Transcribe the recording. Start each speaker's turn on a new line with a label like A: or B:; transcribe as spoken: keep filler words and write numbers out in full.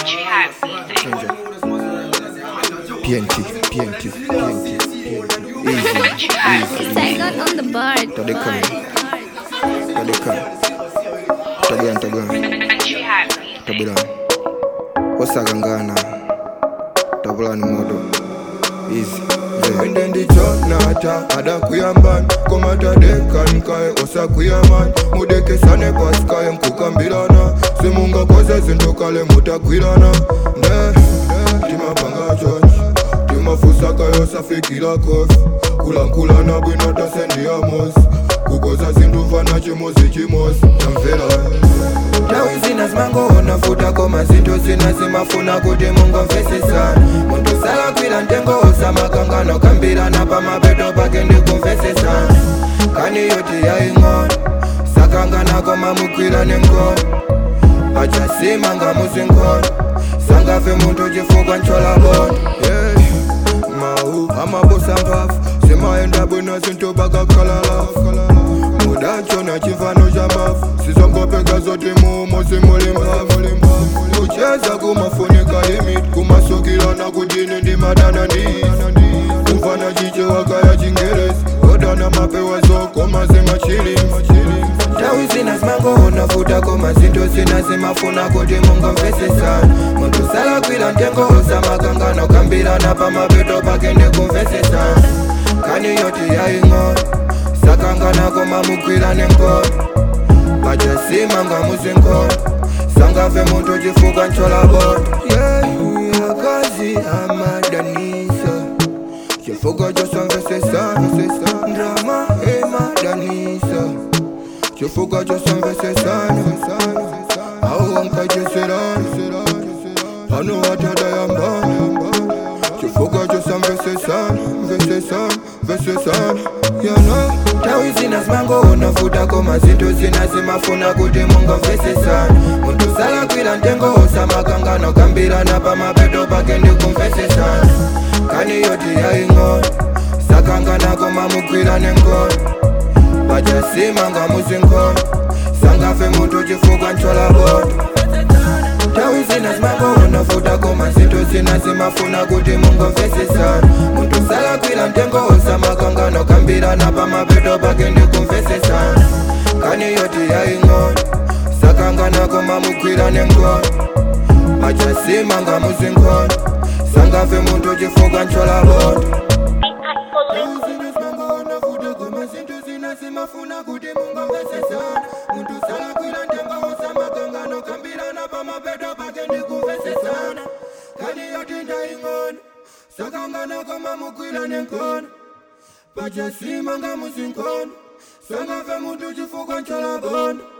A: P N T, P N T, P N T, easy, easy.
B: Saigon on the bar.
A: Tadekana, Tadekana, Tagan, Tagan, Tabulan, Osagangana, Tabulan Modo, easy. And then the chop nata, ada kuyamban, komata dekan kai, osa kuyaman, mudeke sane paska yam kukambilana, semunga koze zintokale mutakwilana, ne, tima panga church, tima fusaka yosa fikila kofi, kula kula na bwinota sendi amos, kukoza zinduvana chimozi chimosi, chamfela. Tawi zina zimango ona futa koma zinto zina zimafuna kuti mungo mvese sana. Muntu sala kwila ntengo osa makangano kambira na pa mabedo pake ndikumvese sana. Kani yoti ya ingon, sakangana koma mukwila nengon. Acha simanga muzingon, sangafe muntu jifugwa nchola bon. Yeah, mau amabosa mpafu, simaenda bwina zinto baka kalala. Mudacho na chifano jamafu, sizongopeka zote mumo simulimbafu. Kucheza kumafunika limit, kumasukila na kudini ndi madana ndi kufana chiche wakaya chingerezi, odana mapewa zoko mazima chili. Tawi zina zimango unafuta koma zinto zina zimafuna kuti mungo mvese sana. Muntu sala kwila ntengo osa makangano kambira na pa mabedo pake ndikumvese sana. Kani yoti ya ingon, sakangana koma mukwila nenkon. Acha simanga muzinkon, sangafe muntu jifuka nchola bon. Yeah, akazi amadanisa, jifuka josa mvese sana. Drama emadanisa, jifuka josa mvese sana. Au wanka jeserana, hanu watada yambana, jifuka josa mvese sana, mvese sana, mvese sana. You know, tawi zina zimango unafuta koma zinto zina zimafuna kuti mungo mvese sana. Muntu sala kwila ntengo osa makangano kambira na pa mabedo pake ndikumvese sana. Kani yoti ya ingon, sakangana koma mukwila nengon. Acha simanga muzinkon, sangafe muntu jifugwa nchola bon. Tawi zina zimango unafuta koma zinto zina zimafuna kuti mungo mvese sana. Muntu sala kwila ntengo osa makangano kambira na pa mabedo pake ndikumvese sana. Kani yoti ya ingon, sakangana koma mukwila nengon. Acha simanga muzinkon, sangafe muntu jifugwa nchola bon. Simafuna kuti mungo mvese sana. Muntu sala kwila ntengo osa makangano kambira na pa mabedo pake ndikumvese sana. Kani yoti nda ingon, sakangana koma mukwila nenkon. Pacha simanga muzinkon, sangafe muntu jifugwa nchola bon.